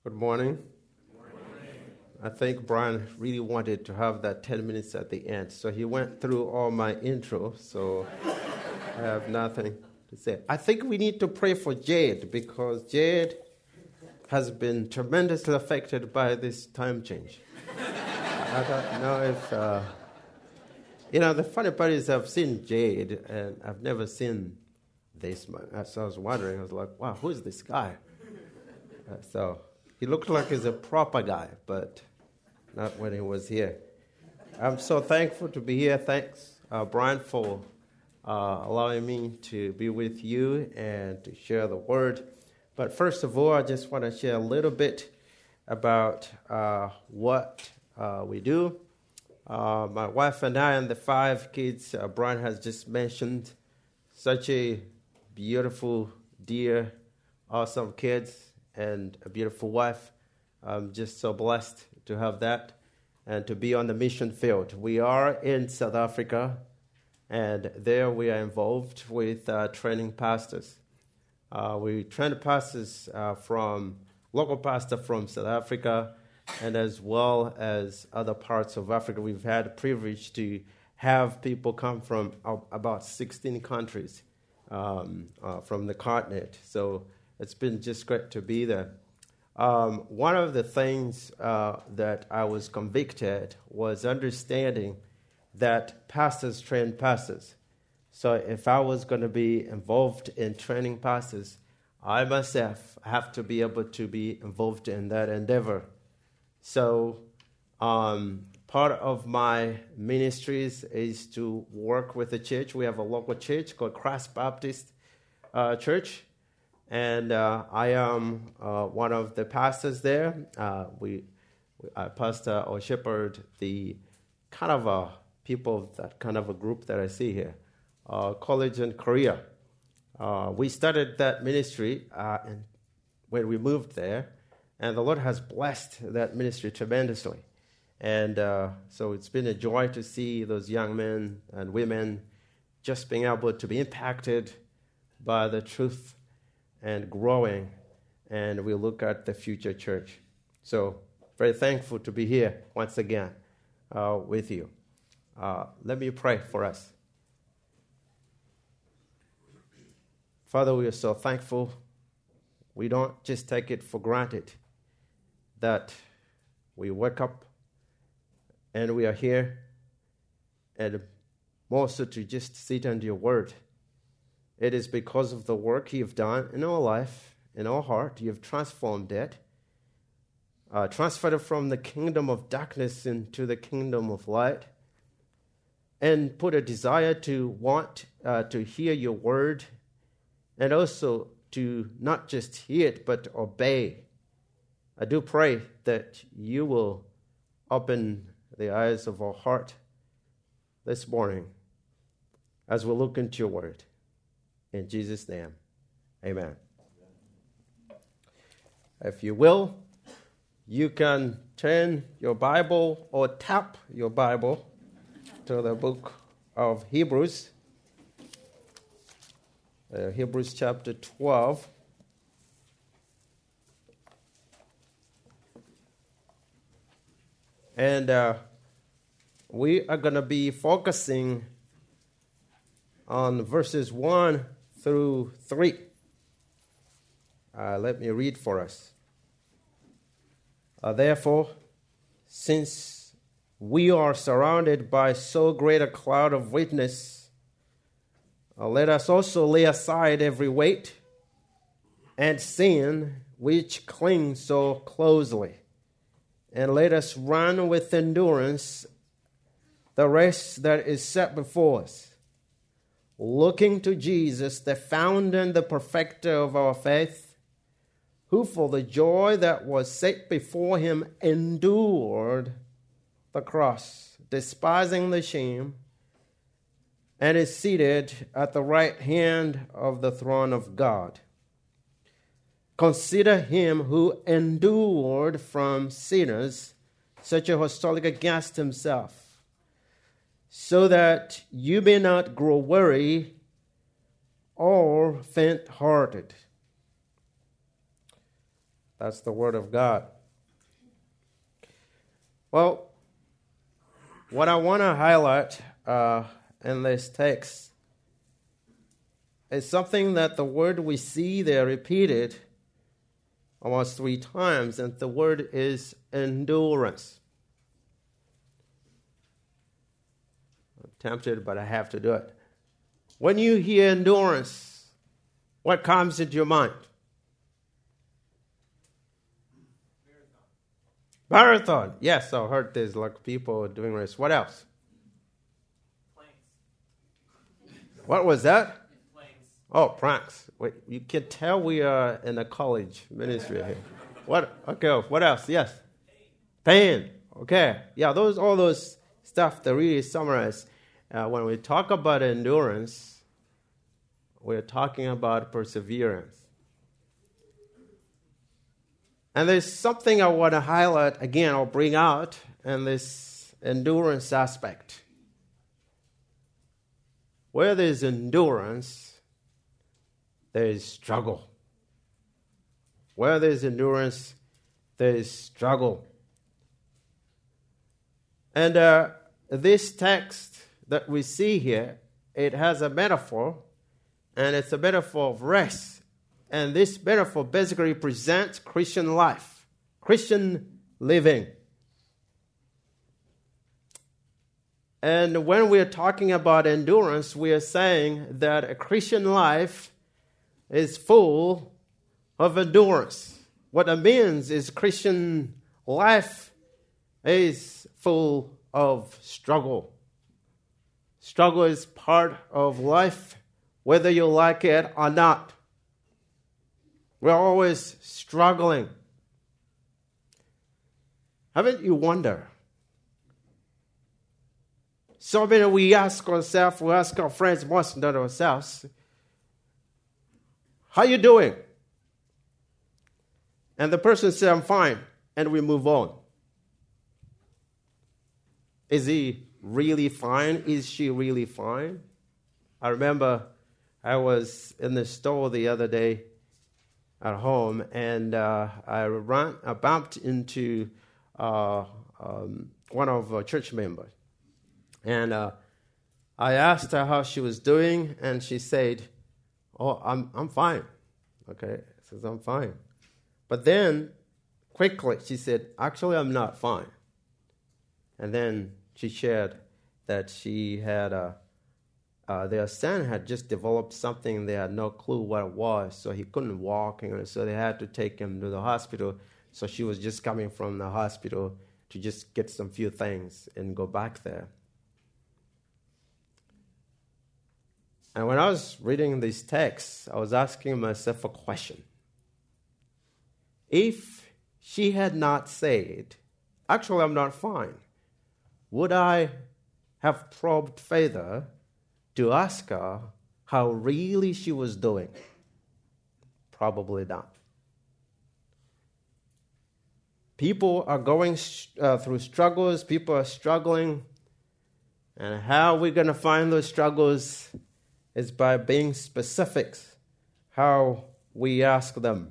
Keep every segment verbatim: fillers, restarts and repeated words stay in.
Good morning. I think Brian really wanted to have that ten minutes at the end, so he went through all my intro, so I have nothing to say. I think we need to pray for Jade, because Jade has been tremendously affected by this time change. I don't know if, uh, you know, the funny part is I've seen Jade, and I've never seen this man. So I was wondering, I was like, wow, who is this guy? Uh, so he looked like he's a proper guy, but not when he was here. I'm so thankful to be here. Thanks, uh, Brian, for uh, allowing me to be with you and to share the word. But first of all, I just want to share a little bit about uh, what uh, we do. Uh, my wife and I and the five kids, uh, Brian has just mentioned, such a beautiful, dear, awesome kids and a beautiful wife. I'm just so blessed to have that and to be on the mission field. We are in South Africa, and there we are involved with uh, training pastors. Uh, we train pastors uh, from, local pastor from South Africa, and as well as other parts of Africa. We've had the privilege to have people come from uh, about sixteen countries um, uh, from the continent. So it's been just great to be there. Um, one of the things uh, that I was convicted was understanding that pastors train pastors. So if I was going to be involved in training pastors, I myself have to be able to be involved in that endeavor. So um, part of my ministries is to work with the church. We have a local church called Christ Baptist uh, Church. And uh, I am uh, one of the pastors there. Uh, we, we I pastor or shepherd the kind of a people, that kind of a group that I see here, uh, college and career. Uh, we started that ministry uh, and when we moved there, and the Lord has blessed that ministry tremendously. And uh, so it's been a joy to see those young men and women just being able to be impacted by the truth and growing, and we look at the future church. So very thankful to be here once again uh, with you. Uh, let me pray for us. Father, we are so thankful. We don't just take it for granted that we wake up and we are here, and more so to just sit under your word. It is because of the work you've done in our life, in our heart. You've transformed it, uh, transferred it from the kingdom of darkness into the kingdom of light, and put a desire to want uh, to hear your word, and also to not just hear it, but obey. I do pray that you will open the eyes of our heart this morning as we look into your word. In Jesus' name, amen. If you will, you can turn your Bible or tap your Bible to the book of Hebrews, uh, Hebrews chapter twelve. And uh, we are going to be focusing on verses one through three. Uh, let me read for us. Uh, Therefore, since we are surrounded by so great a cloud of witness, uh, let us also lay aside every weight and sin which clings so closely, and let us run with endurance the race that is set before us, looking to Jesus, the founder and the perfecter of our faith, who for the joy that was set before him endured the cross, despising the shame, and is seated at the right hand of the throne of God. Consider him who endured from sinners such a hostility against himself, so that you may not grow weary or faint-hearted. That's the Word of God. Well, what I want to highlight uh, in this text is something that the word we see there repeated almost three times, and the word is endurance. I'm tempted, but I have to do it. When you hear endurance, what comes into your mind? Marathon. Marathon. Yes, I heard there's like people doing this. What else? Planes. What was that? Planes. Oh, pranks. Wait, you can tell we are in a college ministry here. What? Okay, what else? Yes. Pain. Pain. Okay. Yeah, those all those stuff that really summarize. Uh, when we talk about endurance, we're talking about perseverance. And there's something I want to highlight again, I'll bring out in this endurance aspect. Where there's endurance, there is struggle. Where there's endurance, there is struggle. And uh, this text that we see here, it has a metaphor, and it's a metaphor of rest. And this metaphor basically presents Christian life, Christian living. And when we're talking about endurance, we are saying that a Christian life is full of endurance. What it means is Christian life is full of struggle. Struggle is part of life, whether you like it or not. We're always struggling. Haven't you wondered? So many we ask ourselves, we ask our friends, most not ourselves, how you doing? And the person says, I'm fine, and we move on. Is he really fine? Is she really fine? I remember I was in the store the other day at home, and uh, I ran, I bumped into uh, um, one of our church members, and uh, I asked her how she was doing, and she said, "Oh, I'm I'm fine." Okay, says I'm fine, but then quickly she said, "Actually, I'm not fine," and then she shared that she had a. Uh, their son had just developed something. They had no clue what it was, so he couldn't walk, and so they had to take him to the hospital. So she was just coming from the hospital to just get some few things and go back there. And when I was reading these texts, I was asking myself a question. If she had not said, actually, I'm not fine, would I have probed further to ask her how really she was doing? Probably not. People are going uh, through struggles. People are struggling. And how we're going to find those struggles is by being specific, how we ask them.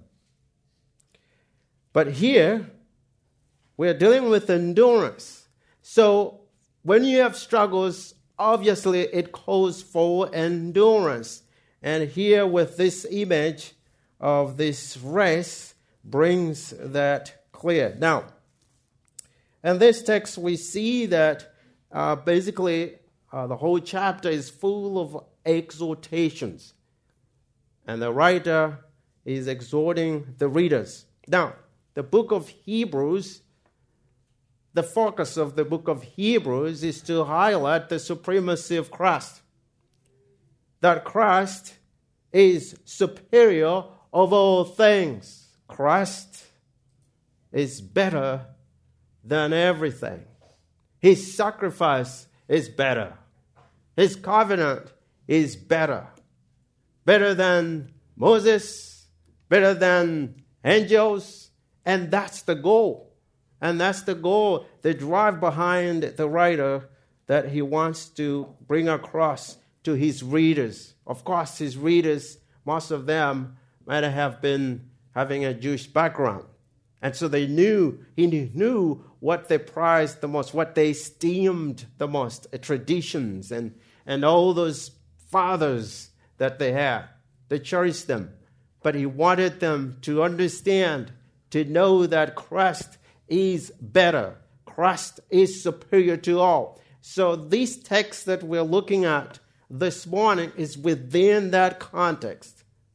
But here, we're dealing with endurance. So when you have struggles, obviously, it calls for endurance. And here with this image of this race brings that clear. Now, in this text, we see that uh, basically uh, the whole chapter is full of exhortations. And the writer is exhorting the readers. Now, the book of Hebrews, the focus of the book of Hebrews is to highlight the supremacy of Christ. That Christ is superior of all things. Christ is better than everything. His sacrifice is better. His covenant is better. Better than Moses, better than angels, and that's the goal. And that's the goal, the drive behind the writer that he wants to bring across to his readers. Of course, his readers, most of them might have been having a Jewish background. And so they knew, he knew what they prized the most, what they esteemed the most, uh, traditions and, and all those fathers that they had. They cherished them. But he wanted them to understand, to know that Christ is better. Christ is superior to all. So this text that we're looking at this morning is within that context.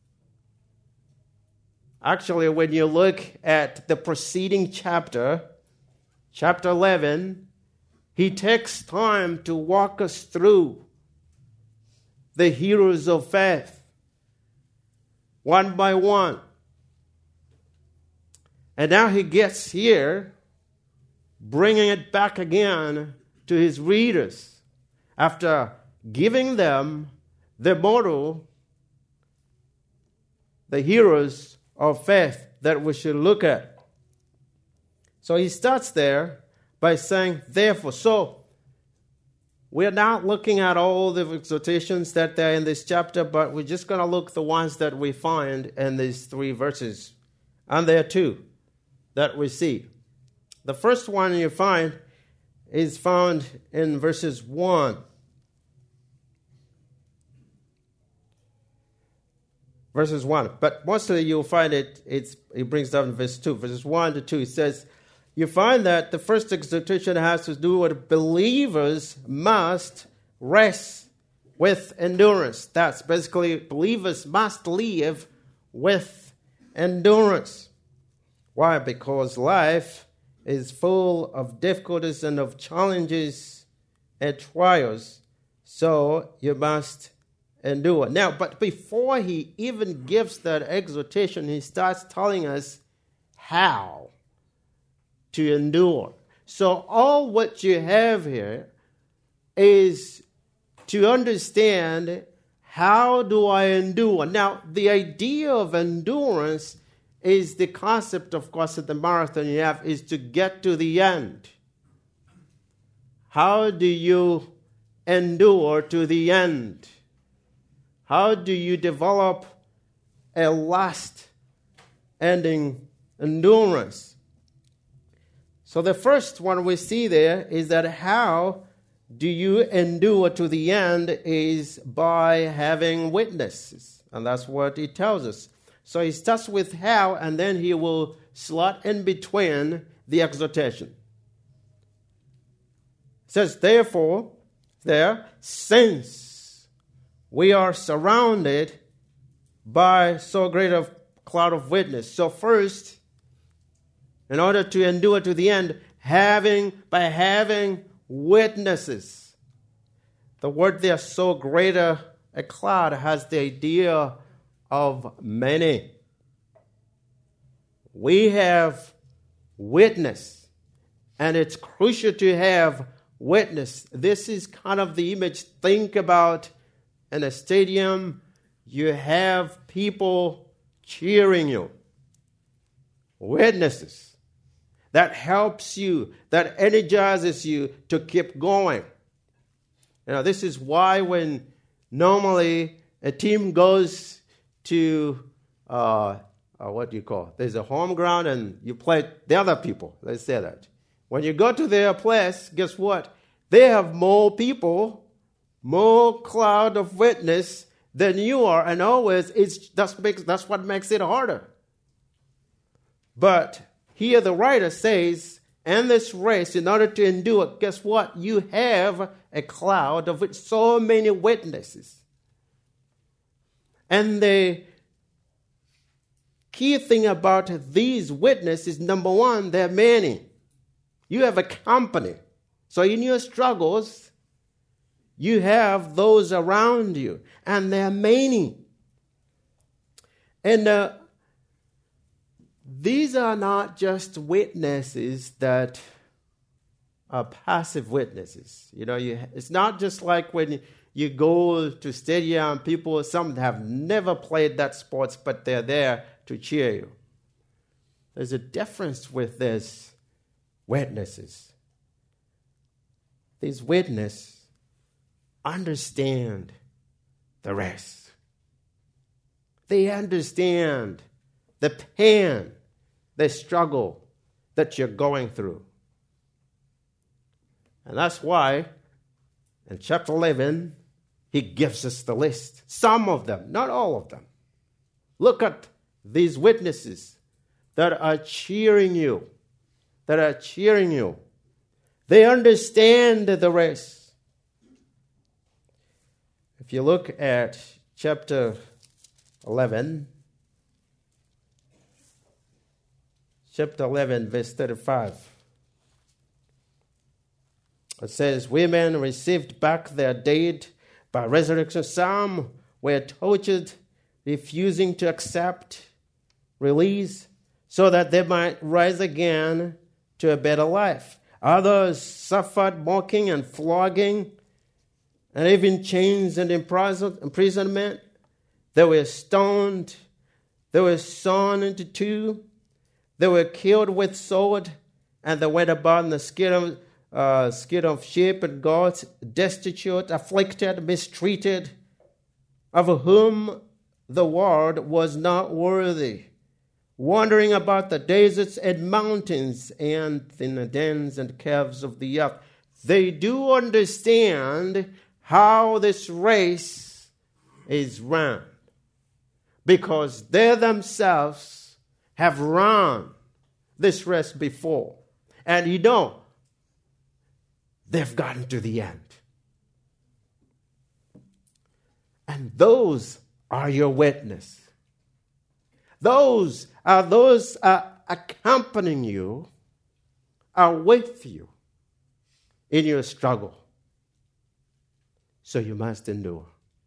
Actually, when you look at the preceding chapter, chapter eleven, he takes time to walk us through the heroes of faith, one by one. And now he gets here, bringing it back again to his readers after giving them the model, the heroes of faith that we should look at. So he starts there by saying, therefore. So we're not looking at all the exhortations that are in this chapter, but we're just going to look at the ones that we find in these three verses. And there are two that we see. The first one you find is found in verses one. Verses one. But mostly you'll find it, it's, it brings down verse two. Verses one to two, it says, you find that the first exhortation has to do with believers must rest with endurance. That's basically believers must live with endurance. Why? Because life is full of difficulties and of challenges and trials. So you must endure. Now, but before he even gives that exhortation, he starts telling us how to endure. So all what you have here is to understand, how do I endure? Now, the idea of endurance is the concept, of course, of the marathon you have, is to get to the end. How do you endure to the end? How do you develop a last-ending endurance? So the first one we see there is that how do you endure to the end is by having witnesses. And that's what he tells us. So he starts with how, and then he will slot in between the exhortation. It says, therefore, there, since we are surrounded by so great a cloud of witness. So first, in order to endure to the end, having by having witnesses. The word there, so great a, a cloud, has the idea of many. We have witness, and it's crucial to have witness. This is kind of the image. Think about in a stadium, you have people cheering you. Witnesses. That helps you, that energizes you to keep going. You know, this is why when normally a team goes to, uh, uh, what do you call it? There's a home ground and you play the other people. Let's say that. When you go to their place, guess what? They have more people, more cloud of witness than you are. And always, it's that's, makes, that's what makes it harder. But here the writer says, in this race, in order to endure it, guess what? You have a cloud of which so many witnesses. And the key thing about these witnesses, number one, they're many. You have a company. So in your struggles, you have those around you, and they're many. And uh, these are not just witnesses that are passive witnesses. You know, you, it's not just like when you go to stadium, people, some have never played that sports, but they're there to cheer you. There's a difference with these witnesses. These witnesses understand the rest. They understand the pain, the struggle that you're going through. And that's why in chapter eleven, he gives us the list. Some of them, not all of them. Look at these witnesses that are cheering you, that are cheering you. They understand the race. If you look at chapter eleven, chapter eleven, verse thirty-five, it says, women received back their dead by resurrection. Some were tortured, refusing to accept release so that they might rise again to a better life. Others suffered mocking and flogging and even chains and imprisonment. They were stoned. They were sawn into two. They were killed with sword, and they went about in the skin of, uh, skin of sheep and goats, destitute, afflicted, mistreated, of whom the world was not worthy, wandering about the deserts and mountains and in the dens and caves of the earth. They do understand how this race is run, because they themselves have run this race before. And you know, they've gotten to the end. And those are your witness. Those are those are accompanying you, are with you in your struggle. So you must endure.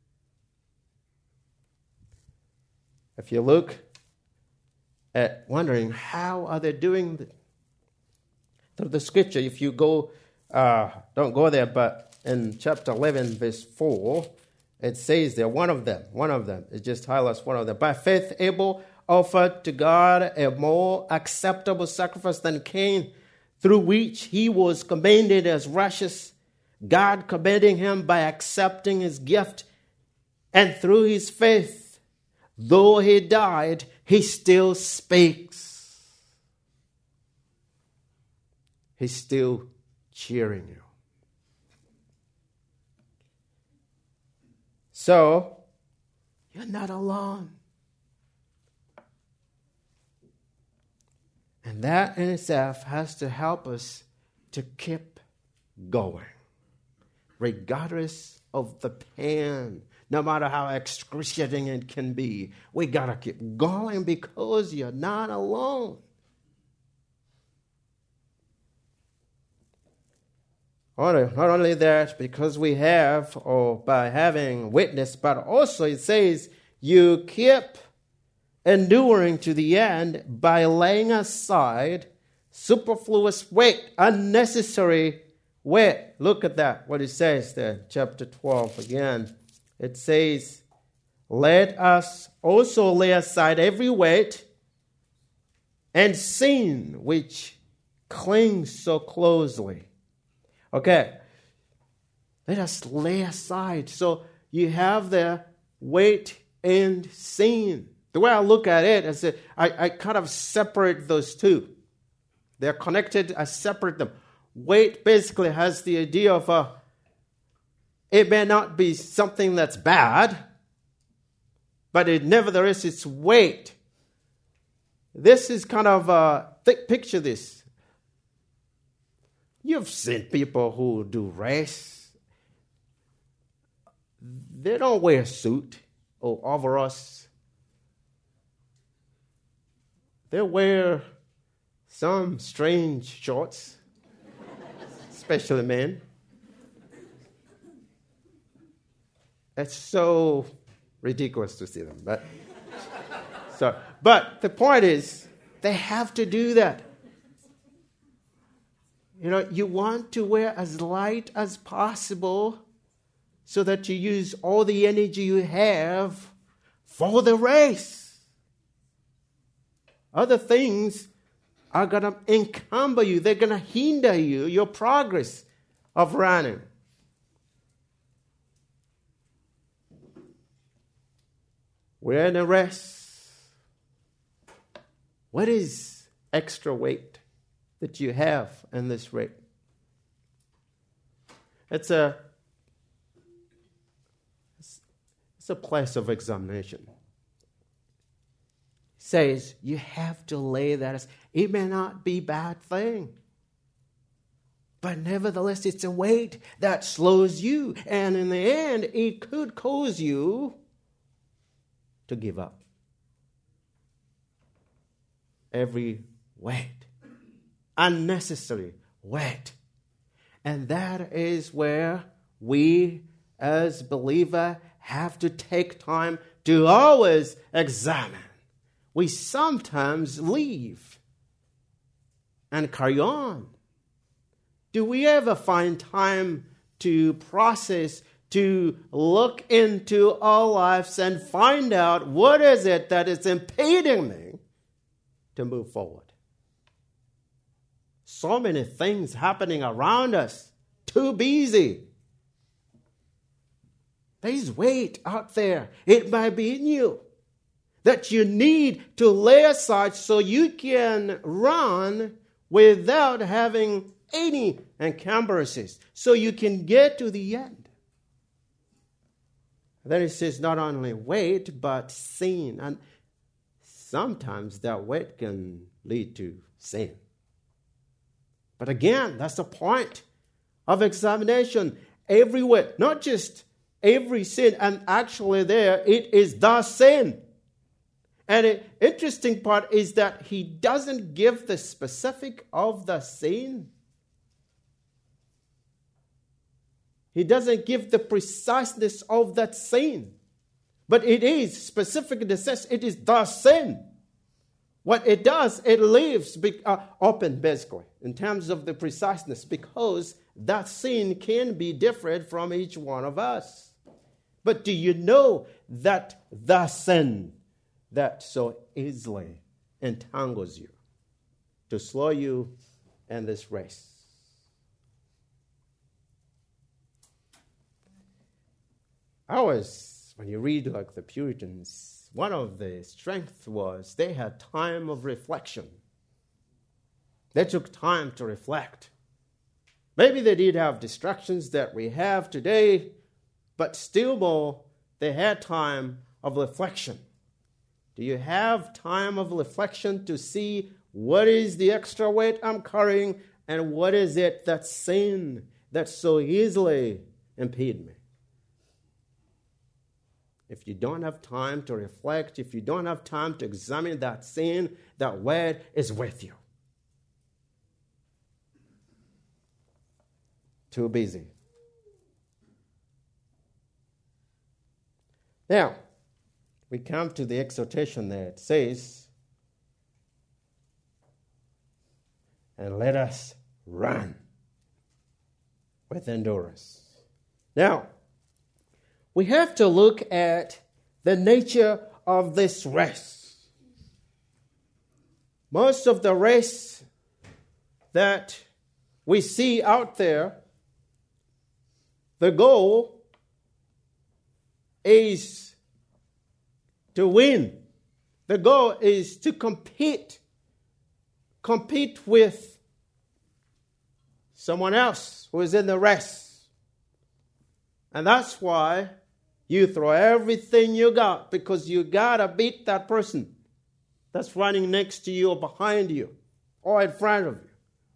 If you look at wondering how are they doing the, through the scripture, if you go, uh, don't go there, but in chapter eleven, verse four, it says there, one of them, one of them, it just highlights one of them. By faith, Abel offered to God a more acceptable sacrifice than Cain, through which he was commended as righteous, God commending him by accepting his gift. And through his faith, though he died, he still speaks. He's still cheering you. So, you're not alone. And that in itself has to help us to keep going, regardless of the pain, no matter how excruciating it can be. We got to keep going because you're not alone. Not only that, because we have, or by having witness, but also it says you keep enduring to the end by laying aside superfluous weight, unnecessary weight. Look at that, what it says there, chapter twelve again. It says, let us also lay aside every weight and sin which clings so closely. Okay, let us lay aside. So you have the weight and sin. The way I look at it is that I, I kind of separate those two. They're connected. I separate them. Weight basically has the idea of a, it may not be something that's bad, but it nevertheless it's weight. This is kind of a, think, picture this. You've seen people who do race. They don't wear a suit or overalls. They wear some strange shorts, especially men. It's so ridiculous to see them. But, so, but the point is, they have to do that. You know, you want to wear as light as possible so that you use all the energy you have for the race. Other things are going to encumber you. They're going to hinder you, your progress of running. We're in a race. What is extra weight that you have in this race. It's a, it's a place of examination. It says you have to lay that aside. It may not be a bad thing, but nevertheless, it's a weight that slows you. And in the end, it could cause you to give up. Every weight, unnecessary weight. And that is where we as believers have to take time to always examine. We sometimes leave and carry on. Do we ever find time to process, to look into our lives and find out what is it that is impeding me to move forward? So many things happening around us. Too busy. There's weight out there. It might be in you that you need to lay aside so you can run without having any encumbrances, so you can get to the end. Then it says not only weight, but sin. And sometimes that weight can lead to sin. But again, that's the point of examination. Every weight, not just every sin, and actually there, it is the sin. And the interesting part is that he doesn't give the specific of the sin. He doesn't give the preciseness of that sin. But it is specific in the sense it is the sin. What it does, it leaves uh, open basically in terms of the preciseness, because that sin can be different from each one of us. But do you know that the sin that so easily entangles you to slow you in this race? I was, when you read like the Puritans, one of the strengths was they had time of reflection. They took time to reflect. Maybe they did have distractions that we have today, but still more, they had time of reflection. Do you have time of reflection to see what is the extra weight I'm carrying and what is it that sin that so easily impede me? If you don't have time to reflect, if you don't have time to examine that sin, that weight is with you. Too busy. Now, we come to the exhortation there. It says, and let us run with endurance. Now, we have to look at the nature of this race. Most of the race that we see out there, the goal is to win. The goal is to compete. Compete with someone else who is in the race. And that's why you throw everything you got, because you got to beat that person that's running next to you or behind you or in front of you.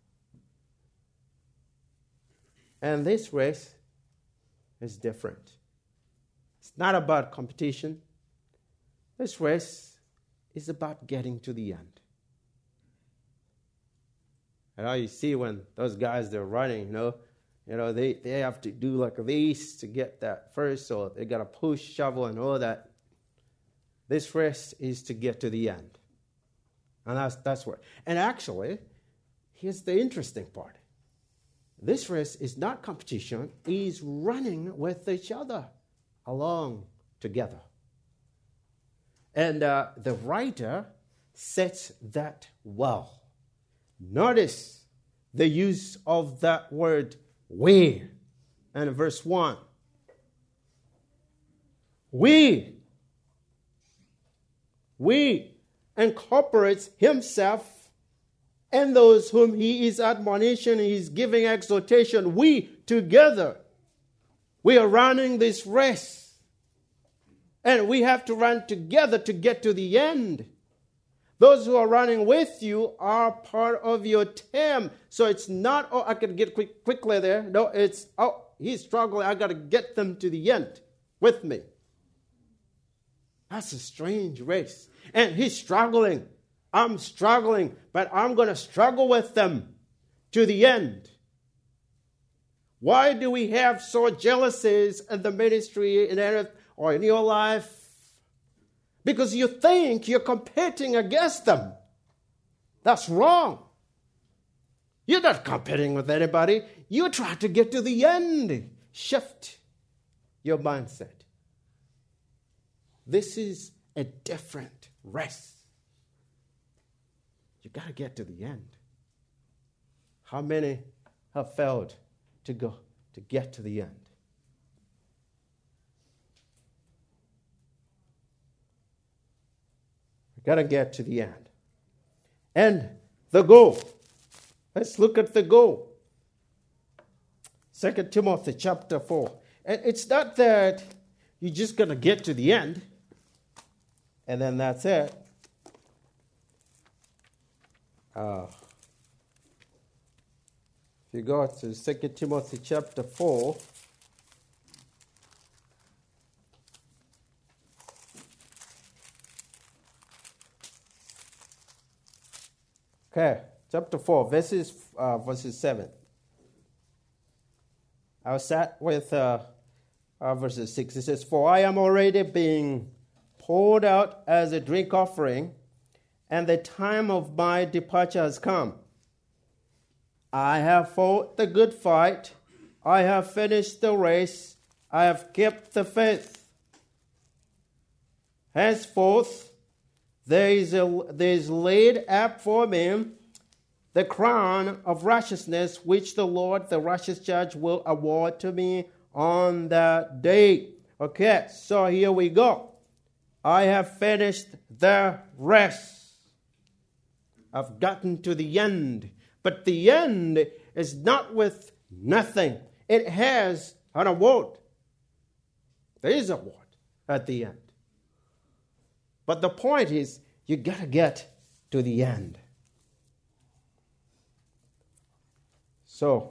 And this race is different. It's not about competition. This race is about getting to the end. And how you see when those guys, they're running, you know, You know, they, they have to do like a race to get that first, so they got to push, shovel, and all that. This race is to get to the end. And that's, that's where. And actually, here's the interesting part. This race is not competition. It's running with each other along together. And uh, the writer sets that well. Notice the use of that word we, and verse one. We, we incorporates himself and those whom he is admonishing, he is giving exhortation. We together, we are running this race. And we have to run together to get to the end. Those who are running with you are part of your team. So it's not, oh, I can get quick, quickly there. No, it's, oh, he's struggling. I got to get them to the end with me. That's a strange race. And he's struggling. I'm struggling, but I'm going to struggle with them to the end. Why do we have so jealousies in the ministry in earth or in your life? Because you think you're competing against them. That's wrong. You're not competing with anybody. You try to get to the end. Shift your mindset. This is a different race. You got to get to the end. How many have failed to go to get to the end? We got to get to the end. And the goal. Let's look at the goal. Second Timothy chapter four. And it's not that you're just going to get to the end and then that's it. Uh, if you go to Second Timothy chapter four, okay, chapter four, verses uh, verses seven. I'll start with uh, uh, verses six. It says, "For I am already being poured out as a drink offering, and the time of my departure has come. I have fought the good fight. I have finished the race. I have kept the faith. Henceforth, there is, a, there is laid up for me the crown of righteousness, which the Lord, the righteous judge, will award to me on that day." Okay, so here we go. I have finished the race. I've gotten to the end. But the end is not with nothing. It has an award. There is an award at the end. But the point is, you got to get to the end. So,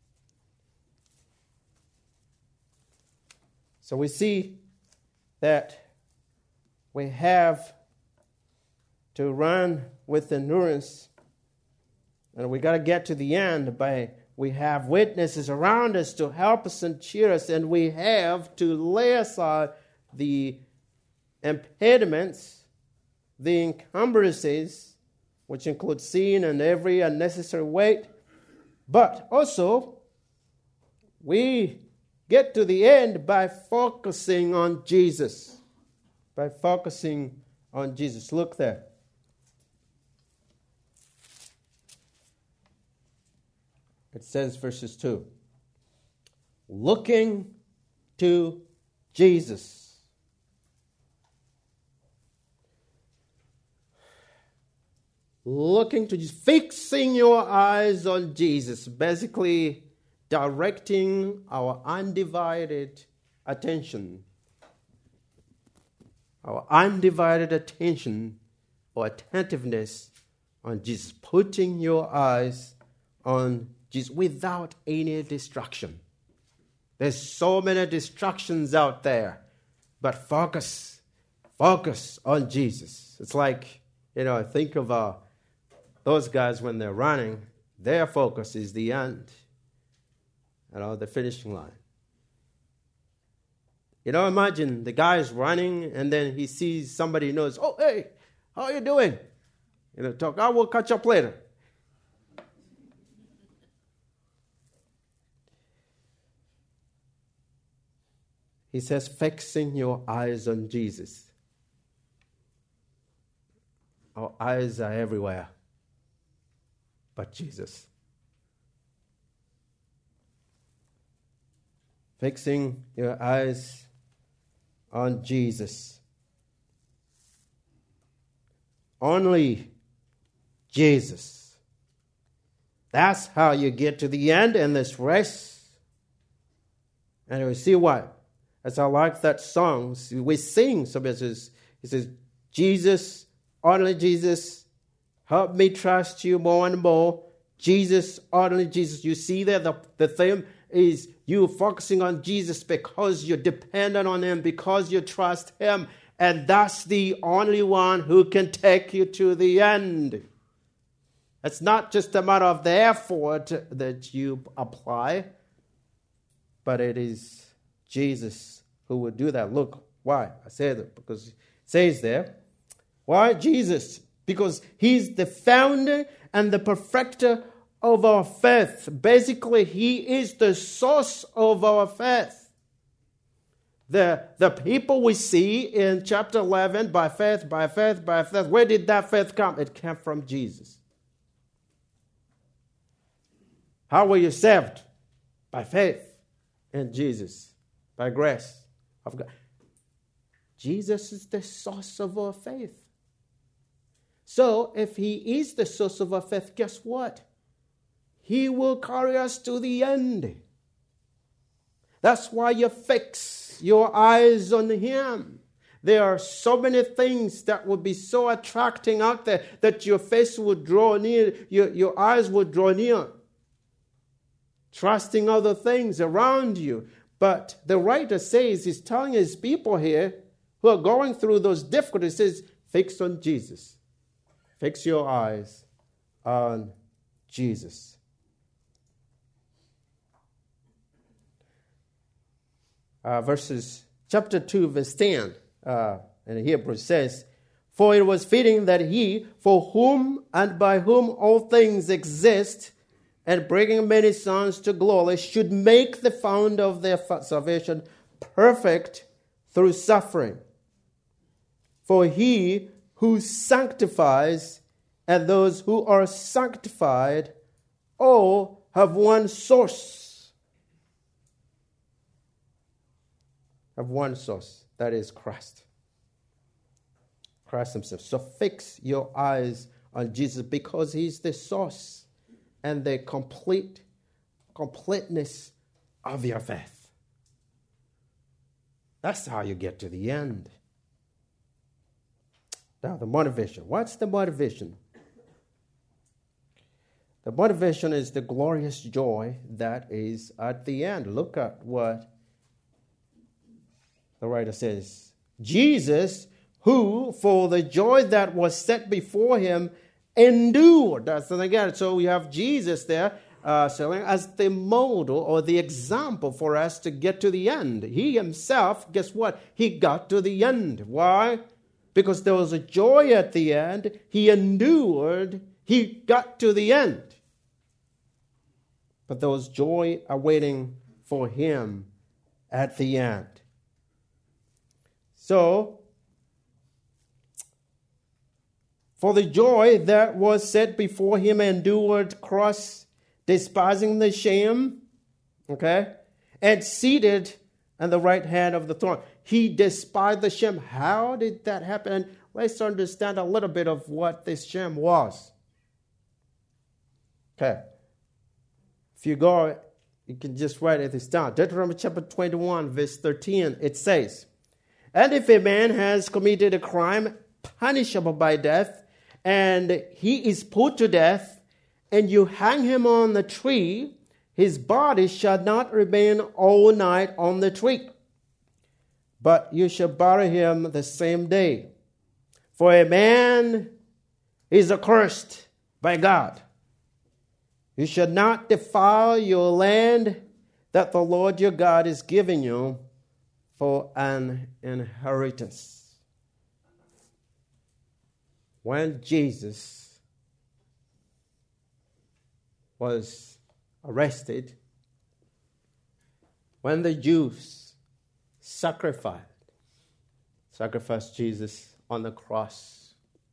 so we see that we have to run with endurance, and we got to get to the end by we have witnesses around us to help us and cheer us, and we have to lay aside the impediments, the encumbrances, which include sin and every unnecessary weight. But also, we get to the end by focusing on Jesus. By focusing on Jesus. Look there. It says, verses two. Looking to Jesus. Looking to Jesus. Fixing your eyes on Jesus. Basically, directing our undivided attention. Our undivided attention or attentiveness on Jesus. Putting your eyes on Jesus without any distraction. There's so many distractions out there. But focus. Focus on Jesus. It's like, you know, think of uh, those guys when they're running. Their focus is the end. You know, the finishing line. You know, imagine the guy is running and then he sees somebody he knows, "Oh, hey, how are you doing?" You know, talk, "I will catch up later." He says, fixing your eyes on Jesus. Our eyes are everywhere but Jesus. Fixing your eyes on Jesus. Only Jesus. That's how you get to the end in this race. And we see why. As I like that song, we sing. So it says, it says, Jesus, only Jesus, help me trust you more and more. Jesus, only Jesus. You see there, the, the theme is you focusing on Jesus because you're dependent on him, because you trust him. And that's the only one who can take you to the end. It's not just a matter of the effort that you apply, but it is Jesus who will do that. Look, why? I say that because it says there, why Jesus? Because he's the founder and the perfecter of our faith. Basically, he is the source of our faith. The, the people we see in chapter eleven, by faith, by faith, by faith, where did that faith come? It came from Jesus. How were you saved? By faith in Jesus, by grace of God. Jesus is the source of our faith. So, if he is the source of our faith, guess what? He will carry us to the end. That's why you fix your eyes on him. There are so many things that would be so attracting out there that your face would draw near, your, your eyes would draw near. Trusting other things around you. But the writer says, he's telling his people here who are going through those difficulties, says, fix on Jesus. Fix your eyes on Jesus. Uh, verses, chapter two, verse ten, uh, in Hebrew says, for it was fitting that he, for whom and by whom all things exist, and bringing many sons to glory, should make the founder of their salvation perfect through suffering. For he who sanctifies and those who are sanctified all have one source. Have one source, that is Christ. Christ himself. So fix your eyes on Jesus because he's the source and the complete completeness of your faith. That's how you get to the end. Now, the motivation. What's the motivation? The motivation is the glorious joy that is at the end. Look at what the writer says. Jesus, who for the joy that was set before him, endured. That's the again. So we have Jesus there uh, serving as the model or the example for us to get to the end. He himself, guess what? He got to the end. Why? Because there was a joy at the end. He endured. He got to the end. But there was joy awaiting for him at the end. So, for the joy that was set before him endured cross, despising the shame, okay, and seated on the right hand of the throne. He despised the shame. How did that happen? And let's understand a little bit of what this shame was. Okay. If you go, you can just write this down. Deuteronomy chapter twenty-one, verse thirteen, it says, and if a man has committed a crime punishable by death, and he is put to death, and you hang him on the tree, his body shall not remain all night on the tree, but you shall bury him the same day. For a man is accursed by God. You shall not defile your land that the Lord your God is giving you for an inheritance. When Jesus was arrested, when the Jews sacrificed, sacrificed Jesus on the cross,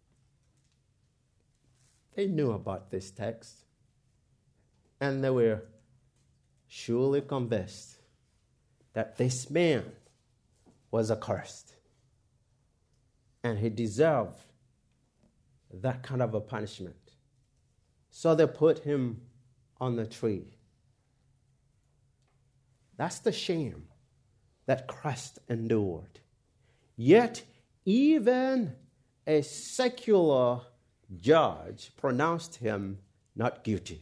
they knew about this text. And they were surely convinced that this man was accursed. And he deserved that kind of a punishment. So they put him on the tree. That's the shame that Christ endured. Yet, even a secular judge pronounced him not guilty.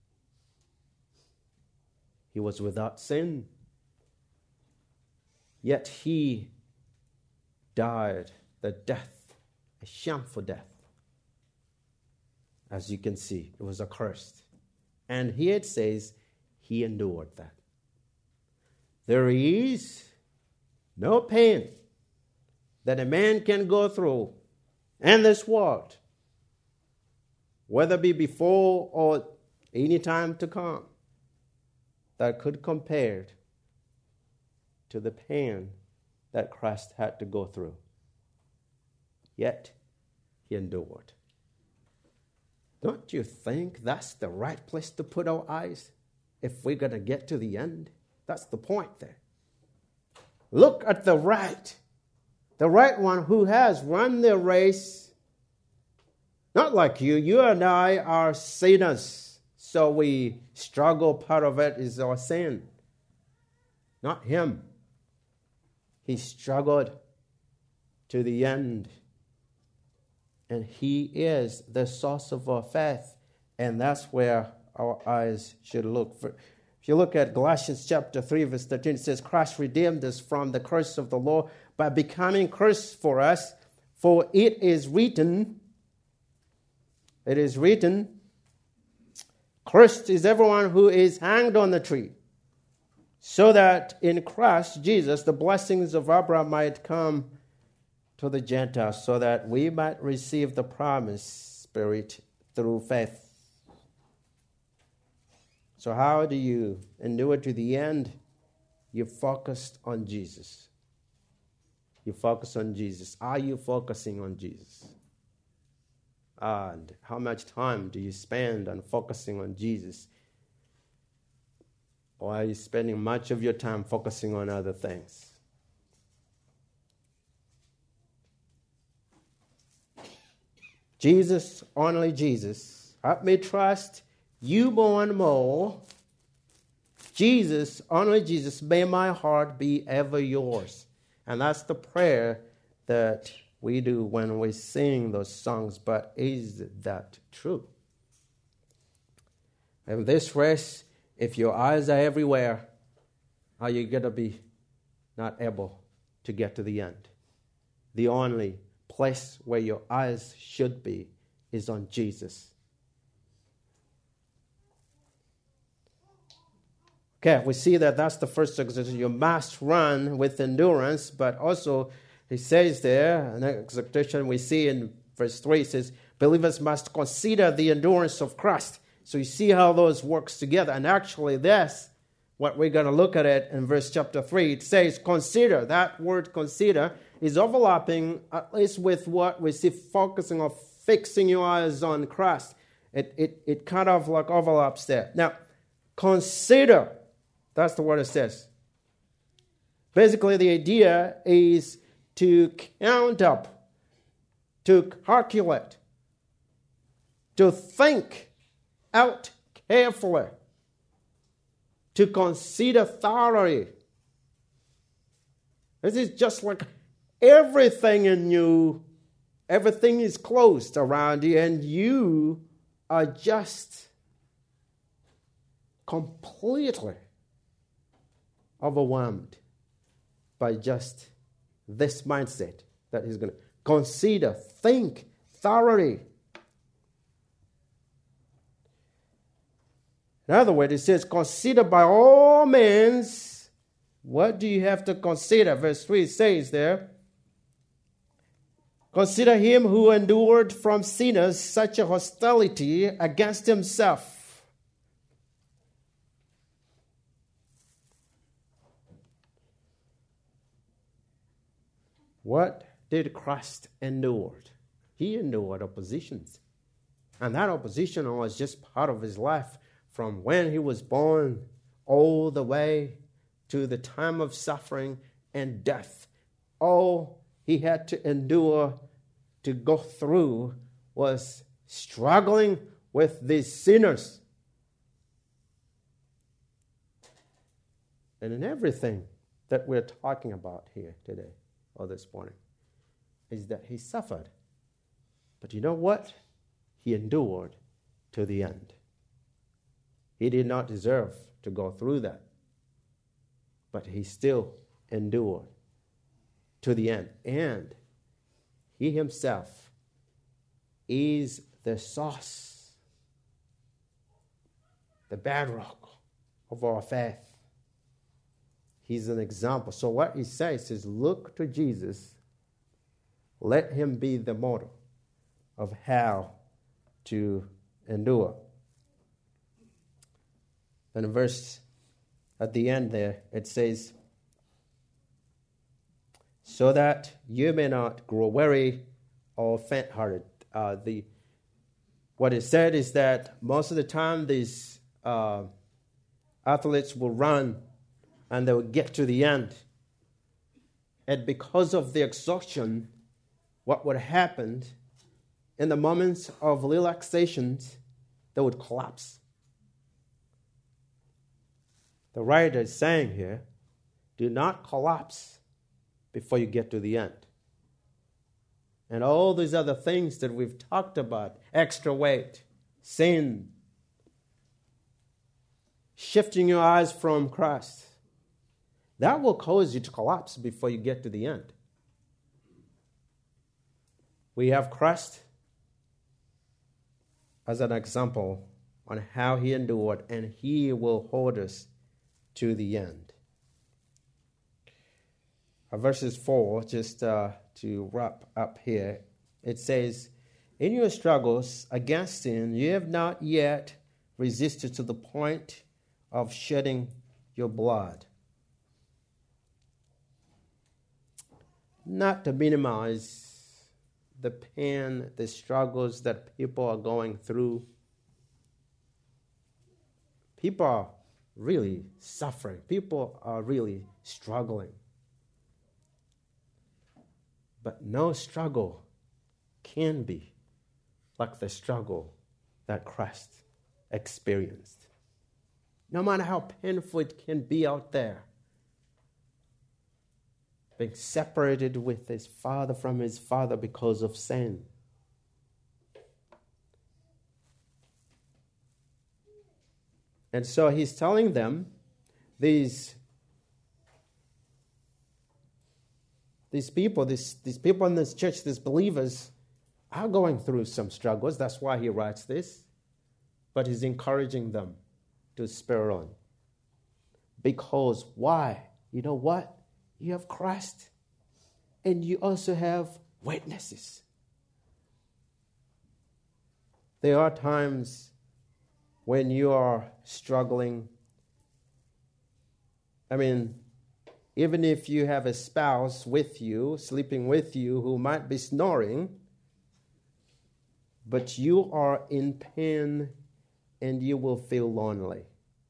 He was without sin. Yet he died the death, a shameful death. As you can see, it was accursed. And here it says, he endured that. There is no pain that a man can go through in this world, whether it be before or any time to come, that could compare to the pain that Christ had to go through. Yet, he endured. Don't you think that's the right place to put our eyes if we're going to get to the end? That's the point there. Look at the right. The right one who has run the race. Not like you. You and I are sinners. So we struggle. Part of it is our sin. Not him. He struggled to the end. And he is the source of our faith. And that's where our eyes should look. For, if you look at Galatians chapter three, verse thirteen, it says, Christ redeemed us from the curse of the law by becoming curse for us. For it is written, it is written, cursed is everyone who is hanged on the tree, so that in Christ Jesus the blessings of Abraham might come to the Gentiles, so that we might receive the promised Spirit through faith. So how do you endure to the end? You focused on Jesus. You focus on Jesus. Are you focusing on Jesus? And how much time do you spend on focusing on Jesus? Or are you spending much of your time focusing on other things? Jesus, only Jesus. Help me trust you more and more. Jesus, only Jesus, may my heart be ever yours. And that's the prayer that we do when we sing those songs. But is that true? In this race, if your eyes are everywhere, are you going to be not able to get to the end? The only place where your eyes should be is on Jesus. Okay, we see that that's the first exhortation. You must run with endurance, but also he says there, an exhortation we see in verse three, it says, believers must consider the endurance of Christ. So you see how those works together. And actually this, what we're going to look at it in verse chapter three, it says consider. That word consider is overlapping at least with what we see focusing or fixing your eyes on Christ. It, it, it kind of like overlaps there. Now, consider. That's the word it says. Basically, the idea is to count up, to calculate, to think out carefully, to consider thoroughly. This is just like everything in you, everything is closed around you, and you are just completely overwhelmed by just this mindset that he's going to consider, think thoroughly. In other words, it says, consider by all means. What do you have to consider? Verse three says there, consider him who endured from sinners such a hostility against himself. What did Christ endure? He endured oppositions. And that opposition was just part of his life from when he was born all the way to the time of suffering and death. All he had to endure to go through was struggling with these sinners. and in everything that we're talking about here today or this morning is that he suffered. But you know what? He endured to the end. He did not deserve to go through that, but he still endured to the end. And he himself is the source, the bedrock of our faith. He's an example. So what he says is, look to Jesus. Let him be the model of how to endure. And in verse at the end there, it says, so that you may not grow weary or faint-hearted. Uh, the what is said is that most of the time these uh, athletes will run and they will get to the end. And because of the exhaustion, what would happen in the moments of relaxation, they would collapse. The writer is saying here, do not collapse before you get to the end. And all these other things that we've talked about, extra weight, sin, shifting your eyes from Christ, that will cause you to collapse before you get to the end. We have Christ as an example on how he endured, and he will hold us to the end. Uh, verses four, just uh, to wrap up here, it says, in your struggles against sin, you have not yet resisted to the point of shedding your blood. Not to minimize the pain, the struggles that people are going through. People are really suffering. People are really struggling. But no struggle can be like the struggle that Christ experienced. No matter how painful it can be out there, being separated with his father from his father because of sin. And so he's telling them, these, these people, these, these people in this church, these believers, are going through some struggles. That's why he writes this. But he's encouraging them to spur on. Because why? You know what? You have Christ, and you also have witnesses. There are times when you are struggling. I mean, even if you have a spouse with you, sleeping with you, who might be snoring, but you are in pain and you will feel lonely.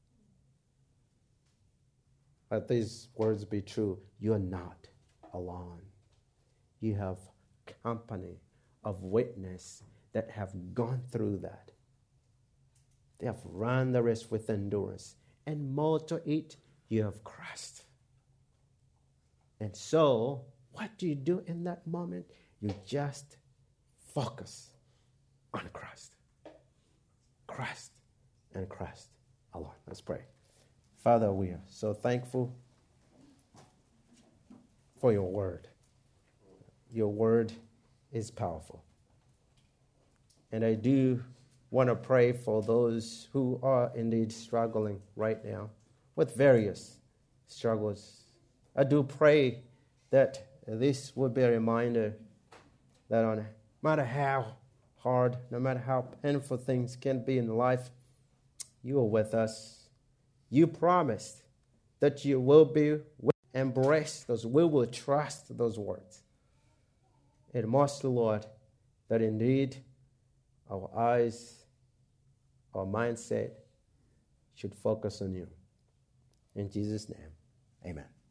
Let these words be true. You are not alone. You have company of witness that have gone through that. They have run the race with endurance. And more to it, you have Christ. And so, what do you do in that moment? You just focus on Christ. Christ and Christ alone. Let's pray. Father, we are so thankful for your word. Your word is powerful. And I do want to pray for those who are indeed struggling right now with various struggles. I do pray that this would be a reminder that no matter how hard, no matter how painful things can be in life, you are with us. You promised that you will be embrace those, we will trust those words. It must, Lord, that indeed our eyes, our mindset should focus on you. In Jesus' name, amen.